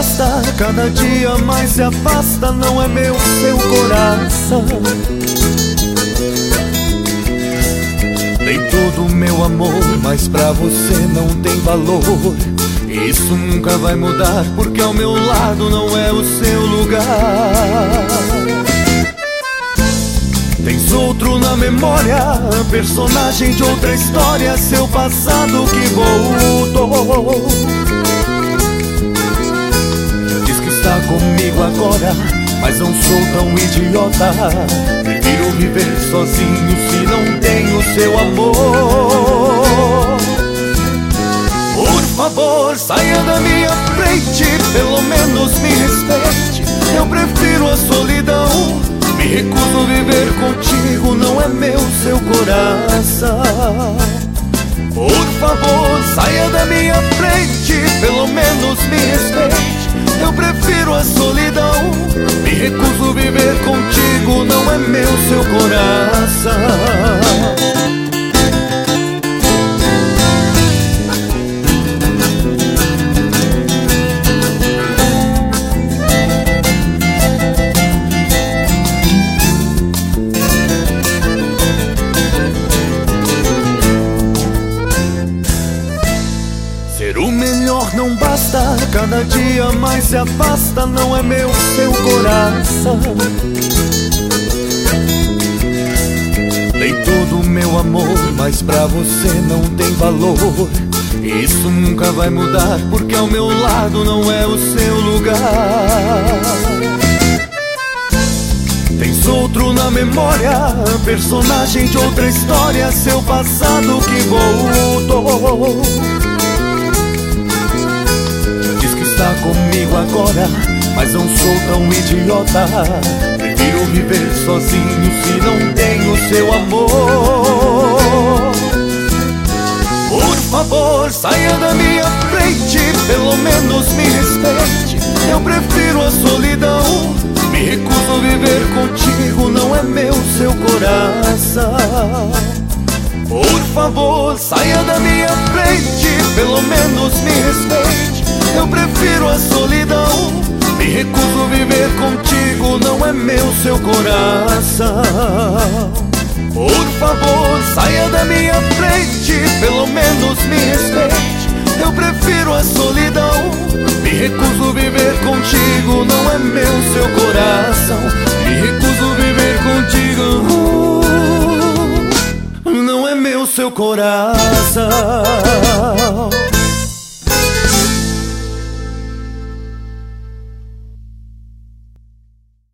basta, cada dia mais se afasta. Não é meu seu coração. Dei todo o meu amor, mas pra você não tem valor. Isso nunca vai mudar, porque ao meu lado não é o seu lugar. Tens outro na memória, personagem de outra história, seu passado que voltou. Diz que está comigo agora, mas não sou tão idiota. Prefiro viver sozinho se não tenho seu amor. Por favor, saia da minha frente, pelo menos me respeite. Eu prefiro a solidão. Me recuso a viver contigo, não é meu seu coração. Por favor, saia da minha frente, pelo menos me respeite. Eu prefiro a solidão. Me recuso a viver contigo, não é meu seu coração. Ser o melhor não basta, cada dia mais se afasta. Não é meu seu coração. Dei todo o meu amor, mas pra você não tem valor. Isso nunca vai mudar, porque ao meu lado não é o seu lugar. Tens outro na memória, personagem de outra história, seu passado que voltou. Está comigo agora, mas não sou tão idiota. Prefiro viver sozinho se não tenho seu amor. Por favor, saia da minha frente, pelo menos me respeite. Eu prefiro a solidão. Me recuso a viver contigo, não é meu seu coração. Por favor, saia da minha frente, pelo menos me respeite. Eu prefiro a solidão. Me recuso a viver contigo, não é meu seu coração. Por favor, saia da minha frente, pelo menos me respeite. Eu prefiro a solidão. Me recuso a viver contigo, não é meu seu coração. Me recuso a viver contigo, não é meu seu coração.